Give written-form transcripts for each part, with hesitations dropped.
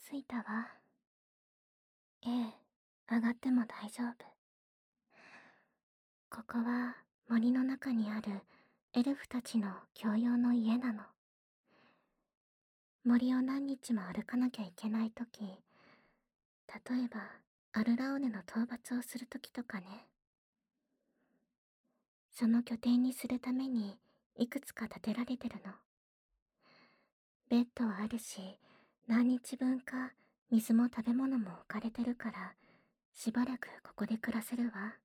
着いたわ。ええ、上がっても大丈夫。ここは森の中にあるエルフたちの共用の家なの。森を何日も歩かなきゃいけないとき、例えばアルラオネの討伐をするときとかね。その拠点にするためにいくつか建てられてるの。ベッドはあるし、何日分か水も食べ物も置かれてるから、しばらくここで暮らせるわ。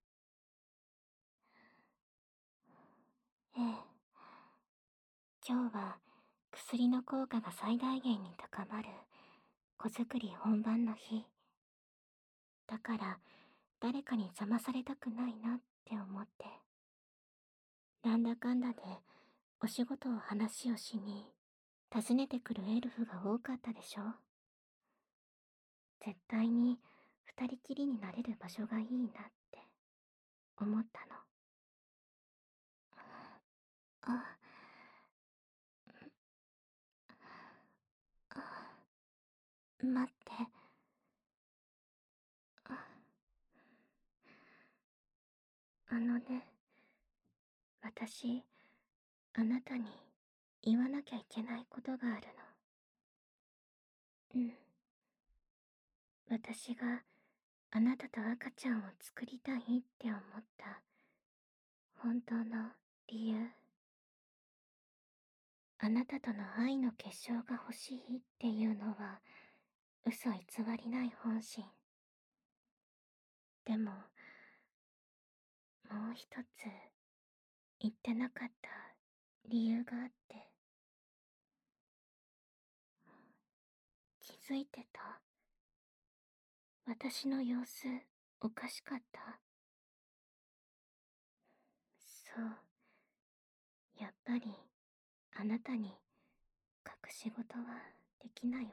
ええ。今日は薬の効果が最大限に高まる子作り本番の日。だから誰かに邪魔されたくないなって思って。なんだかんだでお仕事を話をしに訪ねてくるエルフが多かったでしょ。絶対に二人きりになれる場所がいいなって思ったの。あ、待って。あのね、私、あなたに言わなきゃいけないことがあるの。うん。私があなたと赤ちゃんを作りたいって思った本当の理由。あなたとの愛の結晶が欲しいっていうのは嘘偽りない本心。でも、もう一つ言ってなかった理由があって。気づいてた？私の様子おかしかった？そう、やっぱりあなたに隠し事はできないわ。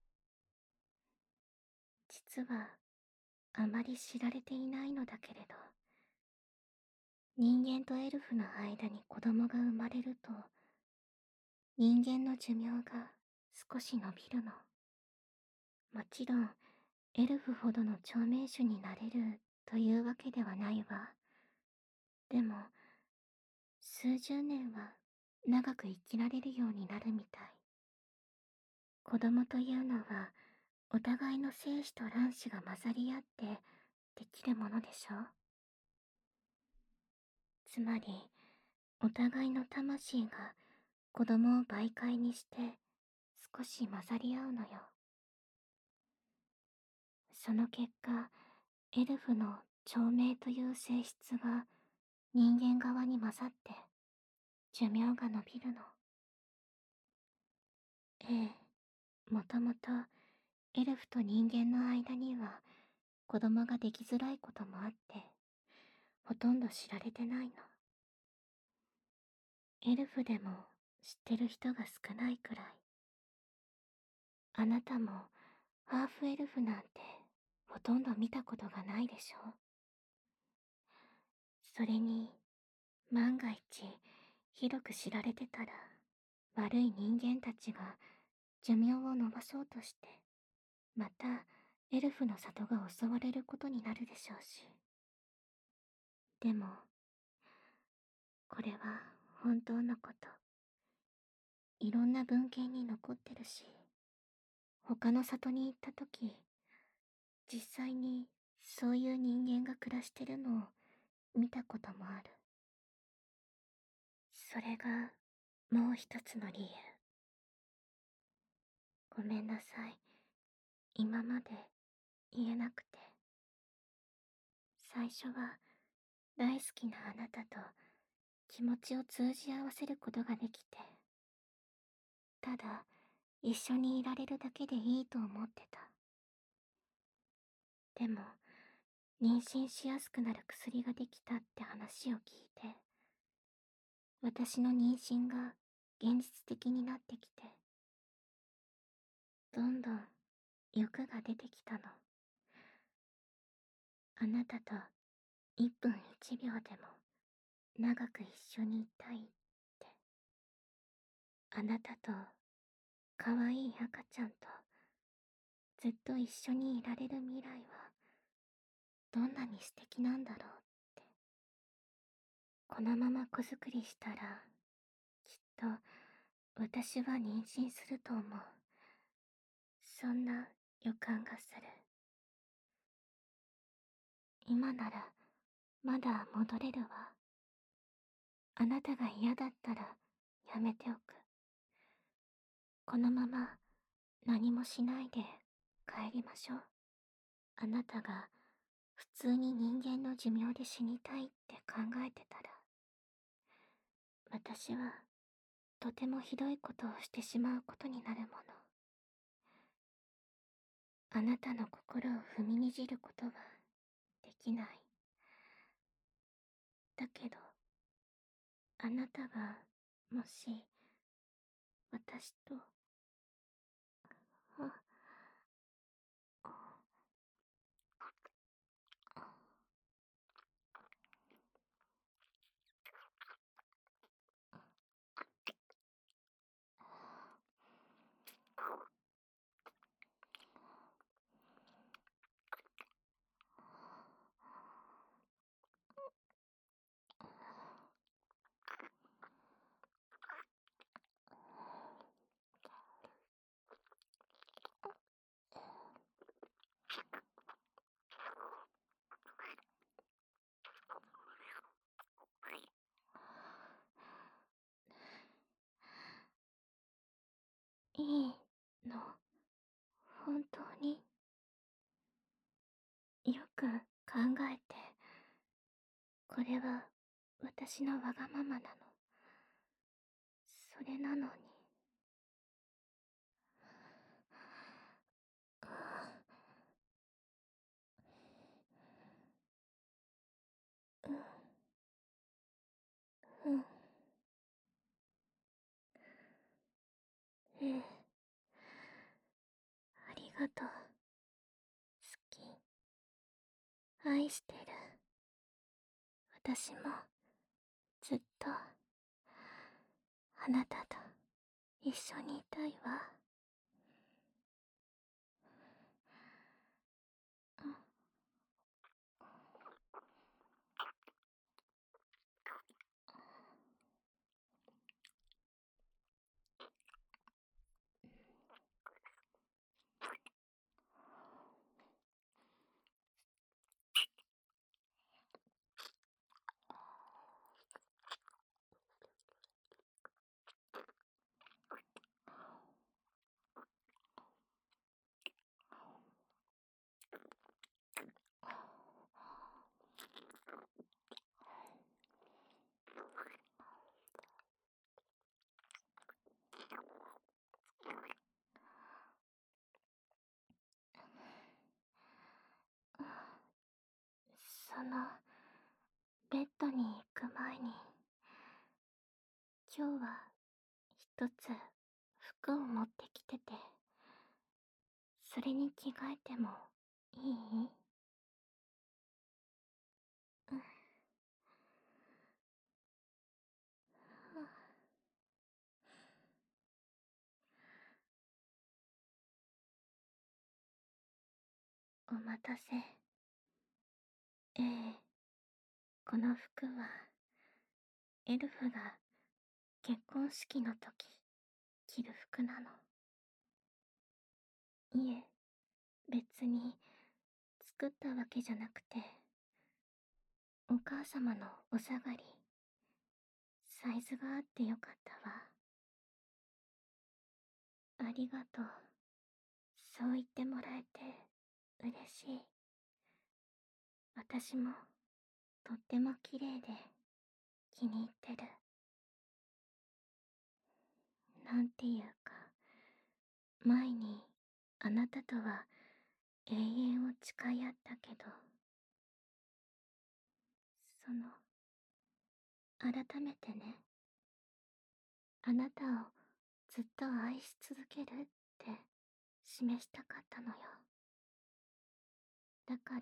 実はあまり知られていないのだけれど、人間とエルフの間に子供が生まれると、人間の寿命が少し伸びるの。もちろん、エルフほどの長命種になれるというわけではないわ。でも、数十年は長く生きられるようになるみたい。子供というのは、お互いの精子と卵子が混ざり合ってできるものでしょ。つまり、お互いの魂が子供を媒介にして少し混ざり合うのよ。その結果、エルフの長命という性質が人間側に混ざって寿命が伸びるの。ええ、もともとエルフと人間の間には子供ができづらいこともあって、ほとんど知られてないの。エルフでも知ってる人が少ないくらい。あなたもハーフエルフなんてほとんど見たことがないでしょ。それに、万が一広く知られてたら、悪い人間たちが寿命を延ばそうとして、またエルフの里が襲われることになるでしょうし。でも、これは本当のこと。いろんな文献に残ってるし、他の里に行った時、実際にそういう人間が暮らしてるのを見たこともある。それがもう一つの理由。ごめんなさい。今まで言えなくて。最初は大好きなあなたと気持ちを通じ合わせることができて、ただ一緒にいられるだけでいいと思ってた。でも、妊娠しやすくなる薬ができたって話を聞いて、私の妊娠が現実的になってきて、どんどん欲が出てきたの。あなたと1分1秒でも長く一緒にいたいって。あなたと可愛い赤ちゃんとずっと一緒にいられる未来はどんなに素敵なんだろうって。このまま子作りしたらきっと私は妊娠すると思う。そんな予感がする。今ならまだ戻れるわ。あなたが嫌だったらやめておく。このまま何もしないで帰りましょう。あなたが普通に人間の寿命で死にたいって考えてたら、私はとてもひどいことをしてしまうことになるもの。あなたの心を踏みにじることはできない。だけど、あなたがもし私と、あ、いいの、本当に。よく考えて、これは私のわがままなの。それなのに。うん、ええ、ありがとう。好き、愛してる。私もずっとあなたと一緒にいたいわ。その、ベッドに行く前に、今日は一つ服を持ってきてて、それに着替えてもいい？うん、お待たせ。ええ、この服はエルフが結婚式の時着る服なの。いえ、別に作ったわけじゃなくて、お母様のお下がり、サイズがあってよかったわ。ありがとう。そう言ってもらえて嬉しい。私もとっても綺麗で気に入ってる。なんていうか、前にあなたとは永遠を誓い合ったけど、その、改めてね、あなたをずっと愛し続けるって示したかったのよ。だから、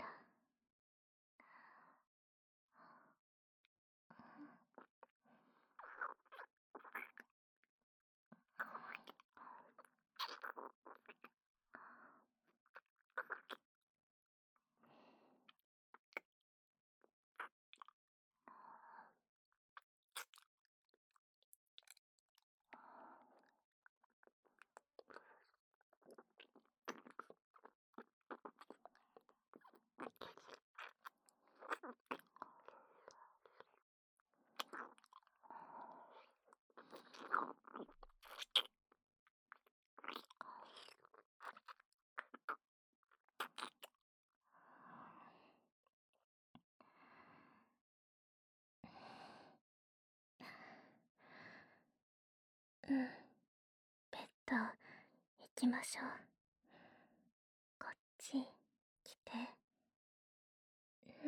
きましょう。こっち来て。うん。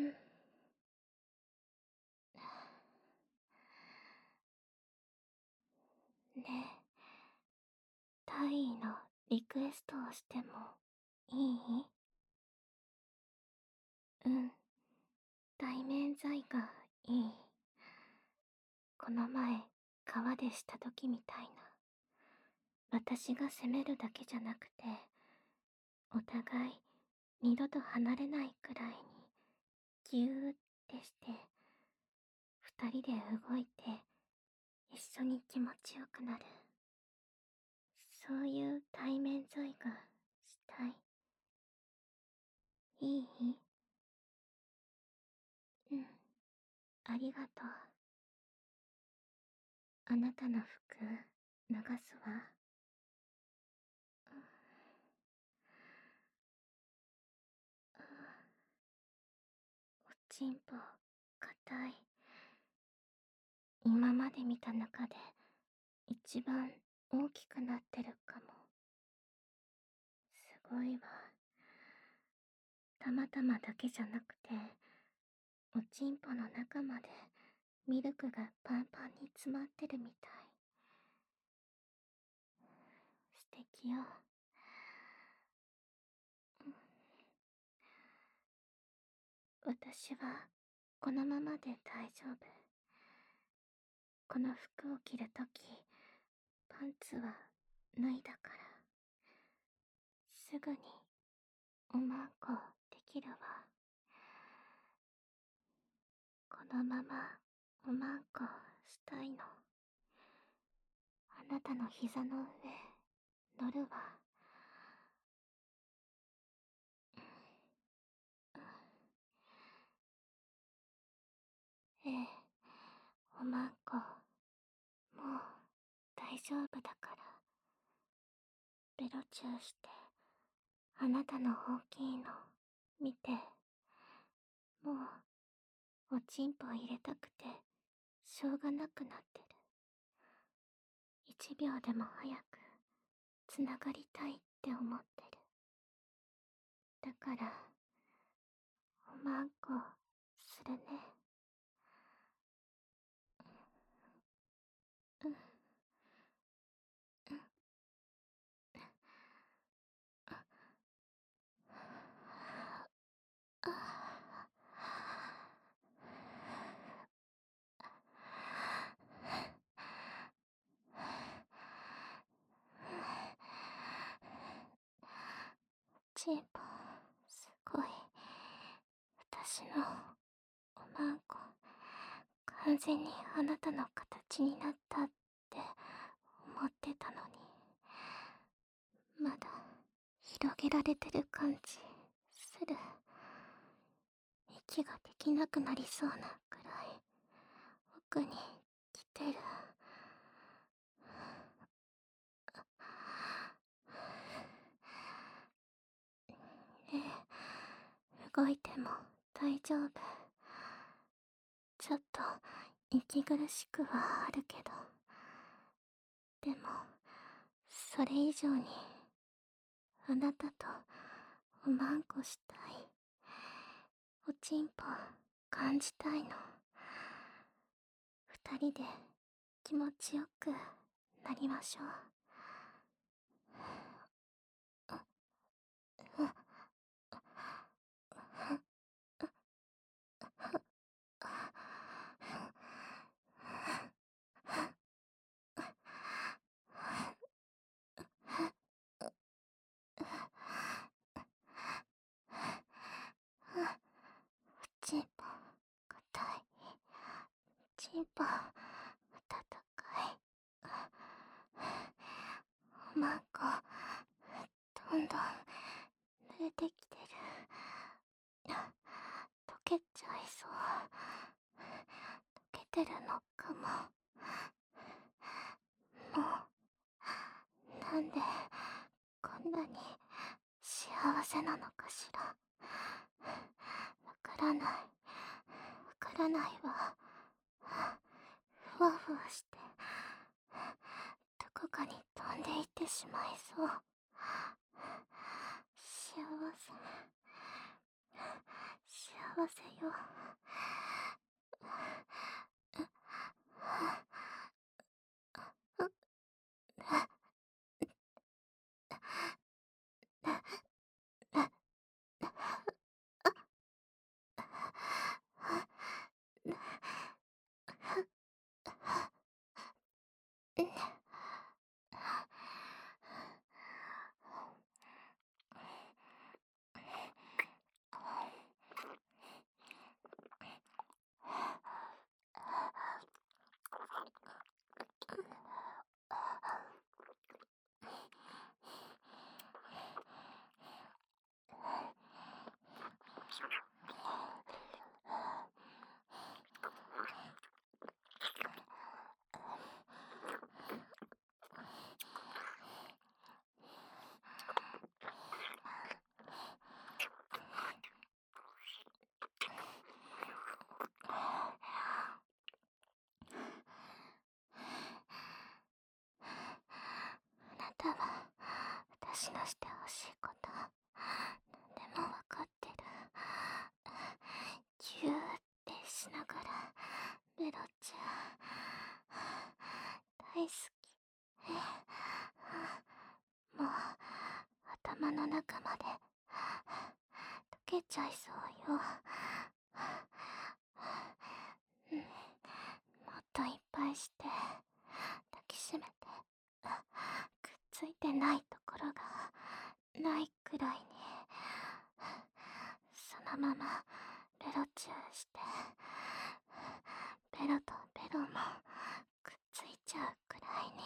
ねえ、大尉のリクエストをしてもいい？うん。対面罪がいい。この前、川でした時みたいな。私が責めるだけじゃなくて、お互い二度と離れないくらいにギューってして、二人で動いて一緒に気持ちよくなる。そういう対面沿いがしたい。いい？うん。ありがとう。あなたの服、脱がすわ。おちんぽ、硬い。今まで見た中で、一番大きくなってるかも。すごいわ。たまたまだけじゃなくて、おちんぽの中までミルクがパンパンに詰まってるみたい。素敵よ。私はこのままで大丈夫。この服を着るとき、パンツは脱いだから。すぐにおまんこできるわ。このままおまんこしたいの。あなたの膝の上乗るわ。ええ、おまんこ、もう大丈夫だから。ベロチューして、あなたの大きいの見て。もうおちんぽ入れたくてしょうがなくなってる。1秒でも早くつながりたいって思ってる。だからおまんこするね。うん。ちんぽ、すごい。私のおまんこ、完全にあなたの形になったって思ってたのに、まだ広げられてる感じする。息ができなくなりそうなくらい奥に来てる。ねえ、動いても大丈夫。ちょっと息苦しくはあるけど、でもそれ以上にあなたとおまんこしたい。おちんぽ感じたいの。二人で気持ちよくなりましょう。おちんぽ硬い。ちんぽ温かい。おまんこどんどん濡れてきてる。溶けちゃいそう。溶けてるのかも。もうなんでこんなに幸せなのかしら。わからない。わからないわ。ふわふわしてどこかに飛んでいってしまいそう。 せ。幸せよ。あなたは私のしてほしいこと何でもわかってる。ギューってしながらベロちゃん大好き。もう頭の中まで溶けちゃいそうよ。うん、もっといっぱいして抱きしめて、くっついてないところがないくらいに、そのままベロチューして、ベロとベロもくっついちゃうくらいに。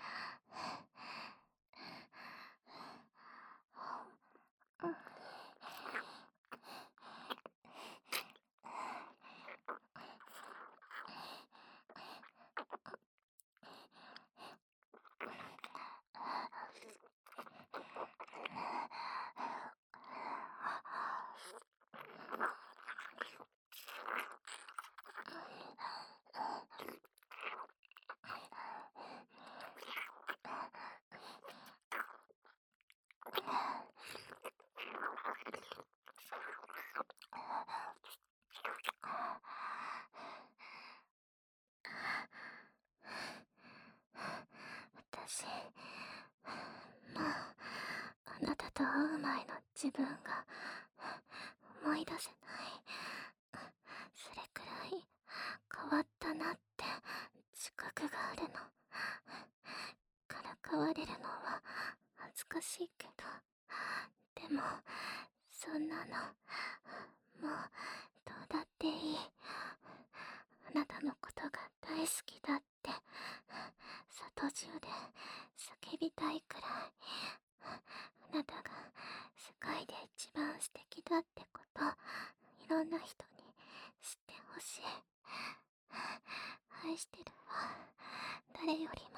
私、もうあなたと会う前の自分が思い出せない。それくらい変わったなって自覚があるの。からかわれるのは恥ずかしいけど、でもそんなのもうどうだっていい。あなたのことが大好きだって外中で叫びたいくらい、あなたが世界で一番素敵だってこといろんな人に知ってほしい。愛してるわ、誰よりも。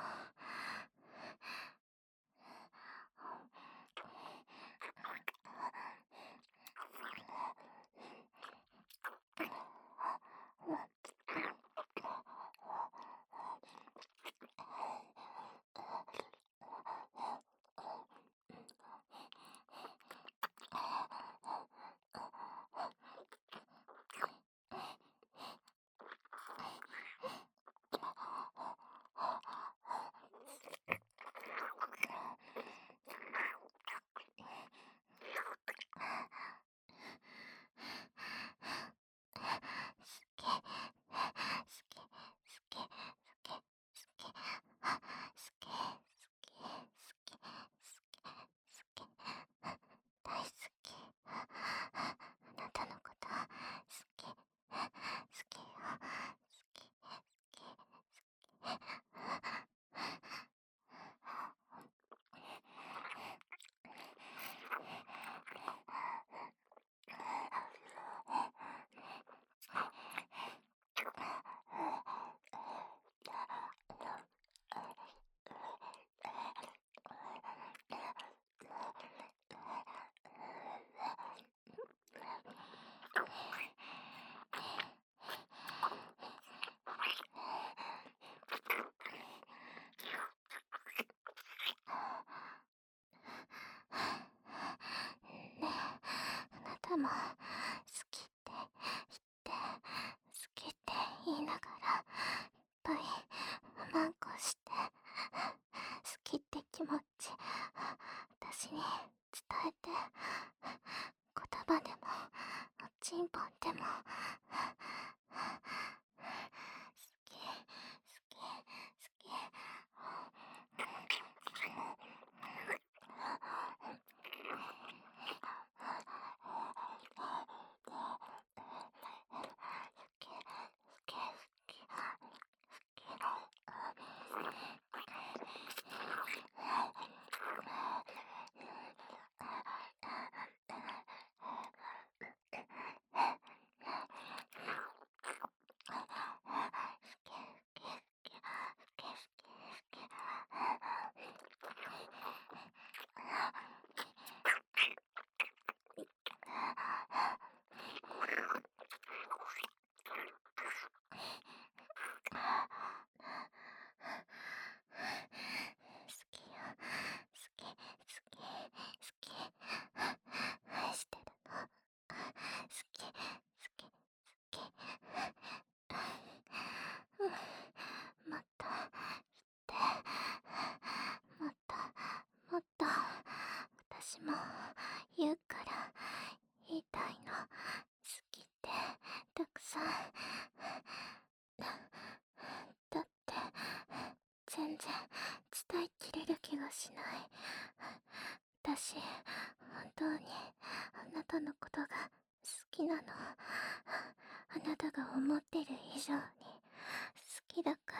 でも好きって言って好きって言いながらいっぱいマンコして好きって気持ち私に伝えて、言葉でもおちんぽんでも好き好き好き。愛してるの。好き好き好き。もっと言ってもっともっと私も言うから言いたいの。好きってたくさんだって全然伝えきれる気がしない。私本当にあなたのことが好きなの。あなたが思ってる以上に好きだから。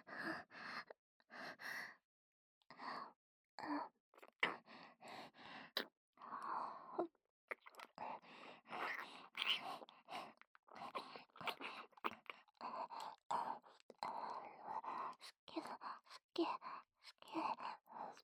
好き好き好き。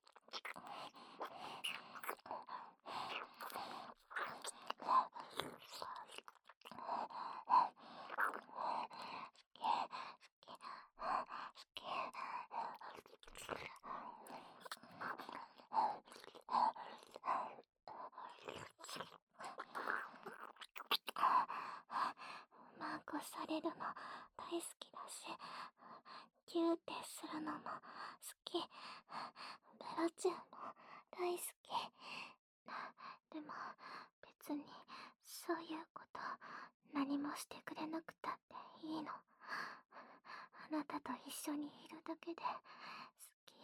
マークされるの大好きだし、キューってするのも好き。ベロチューも大好き。でも別にそういうこと何もしてくれなくたっていいの。あなたと一緒にいるだけで好き。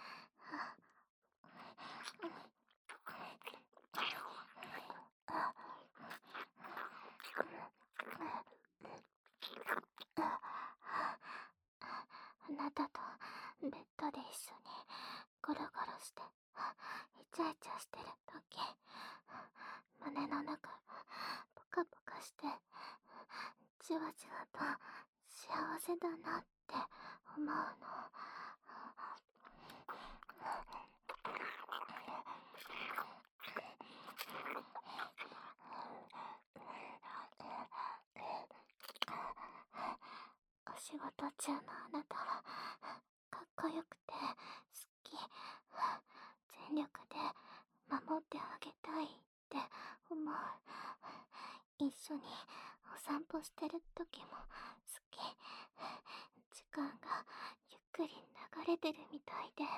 あなたとベッドで一緒にゴロゴロしてイチャイチャしてるとき、胸の中がポカポカしてじわじわと幸せだなって思うの。お仕事中のあなたはかっこよくて好き。全力で守ってあげたいって思う。一緒にお散歩してる時も好き。時間がゆっくり流れてるみたいで。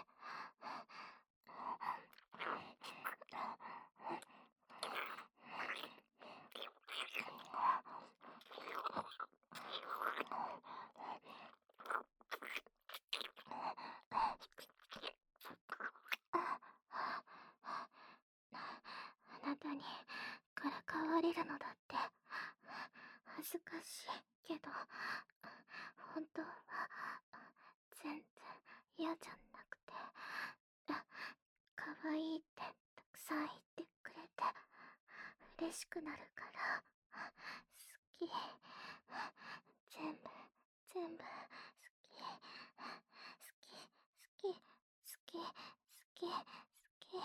あなたにからかわれるのだって恥ずかしいけど、本当は全然嫌じゃなくて、可愛いってたくさん言ってくれて嬉しくなるから好き。全部全部好き。好き好き好き好き好き。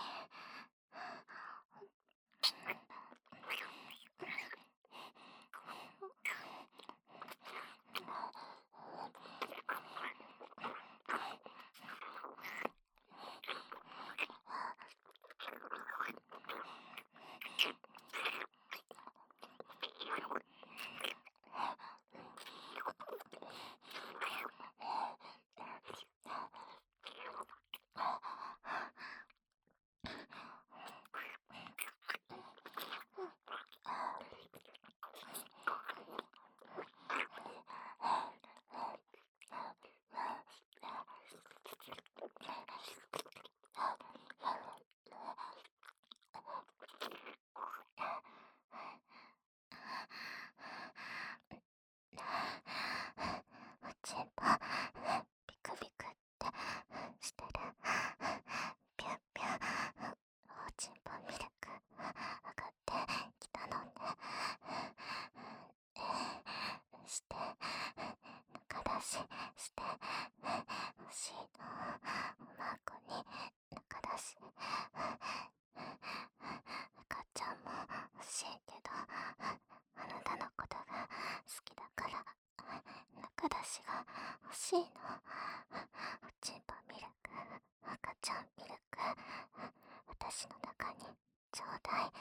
しいの。おちんぽミルク、赤ちゃんミルク、私の中にちょうだい。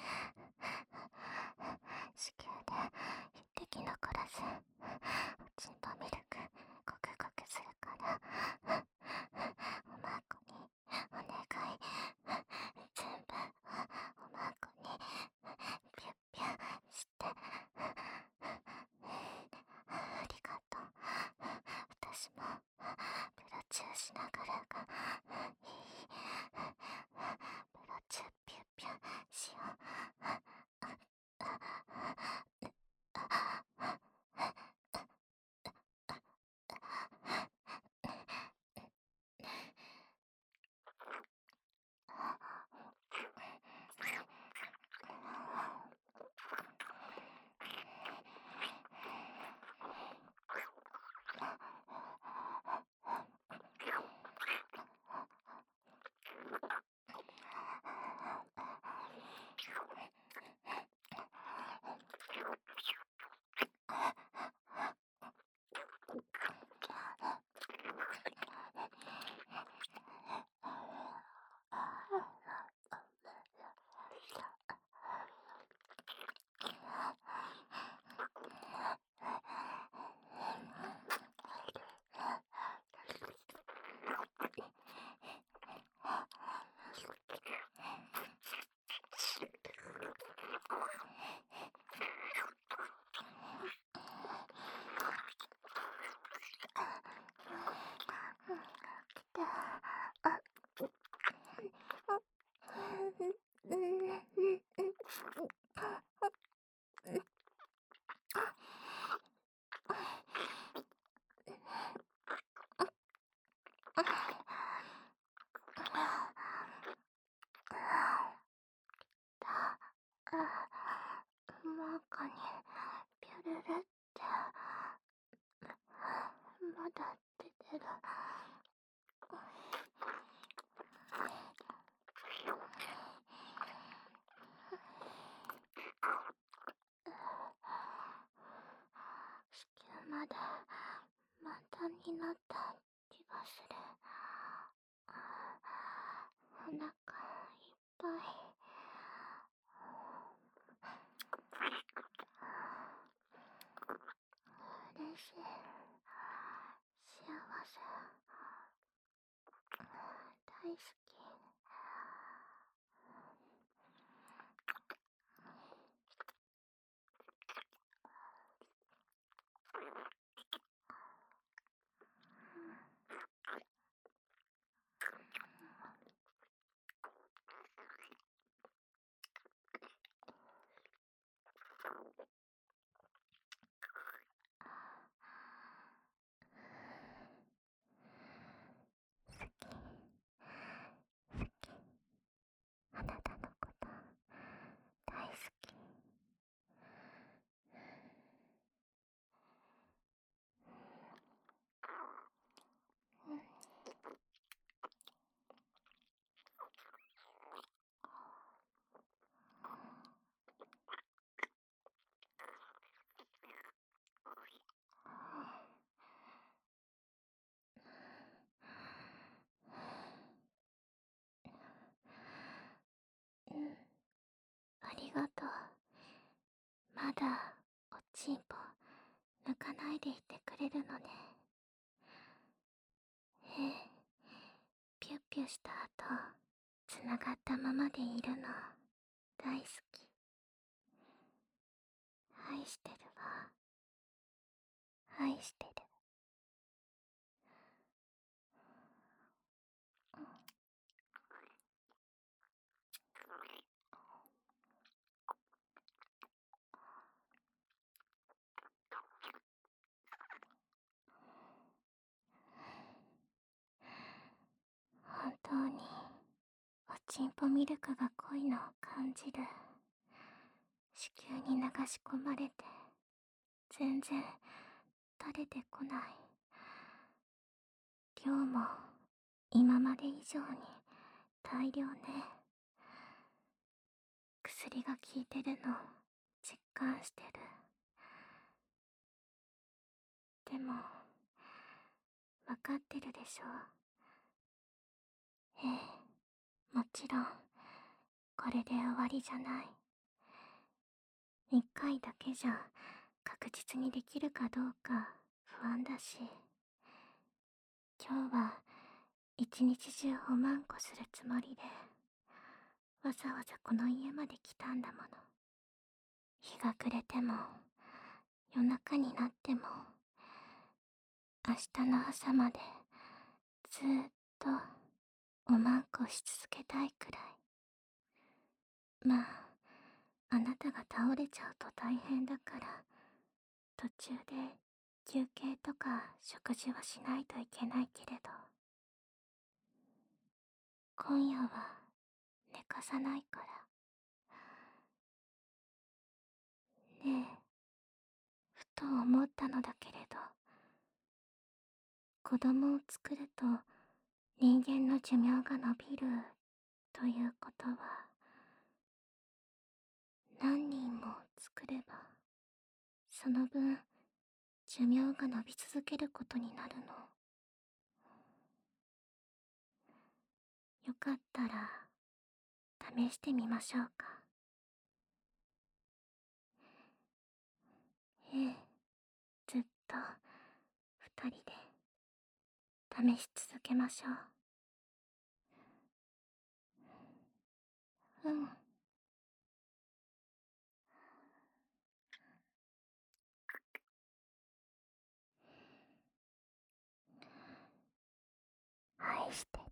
子宮で一滴残らず、おちんぽミルクゴクゴクするから、おまんこにお願い。全部おまんこにピュッピュッして。ありがとう。私もプロチューしながらがいい。プロチューピュッピュッしよう。マカにピュルルってまだ出てる。子宮まで満タンになった気がする。お腹いっぱい。嬉しい。幸せ。大好き。あなたのこと大好き。ありがとう。まだおちんぽ抜かないでいてくれるのね。ピュッピュした後つながったままでいるの大好き。愛してるわ。愛してる。本当におちんぽミルクが濃いのを感じる。子宮に流し込まれて全然垂れてこない。量も今まで以上に大量ね。薬が効いてるの実感してる。でもわかってるでしょう。ええ、もちろん、これで終わりじゃない。一回だけじゃ確実にできるかどうか不安だし、今日は一日中おまんこするつもりで、わざわざこの家まで来たんだもの。日が暮れても、夜中になっても、明日の朝までずーっとおまんこし続けたいくらい。まあ、あなたが倒れちゃうと大変だから、途中で休憩とか食事はしないといけないけれど、今夜は寝かさないから。ねえ、ふと思ったのだけれど、子供を作ると人間の寿命が伸びるということは、何人も作れば、その分寿命が伸び続けることになるの。よかったら試してみましょうか。ええ、ずっと二人で試し続けましょう。うん。愛して